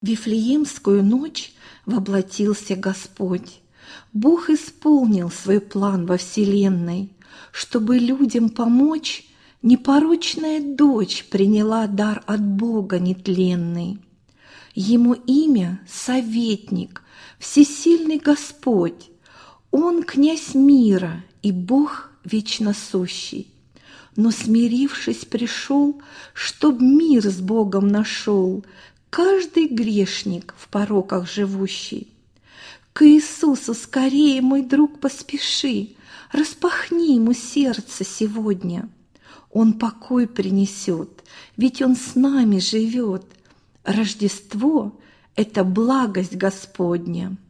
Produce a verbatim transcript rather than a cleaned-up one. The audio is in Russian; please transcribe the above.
В Вифлеемскую ночь воплотился Господь. Бог исполнил свой план во вселенной, чтобы людям помочь. Непорочная дочь приняла дар от Бога нетленный. Ему имя – Советник, Всесильный Господь. Он князь мира и Бог вечно сущий. Но, смирившись, пришел, чтоб мир с Богом нашел каждый грешник в пороках живущий. К Иисусу скорее, мой друг, поспеши, распахни ему сердце сегодня. Он покой принесет, ведь Он с нами живет. Рождество – это благость Господня.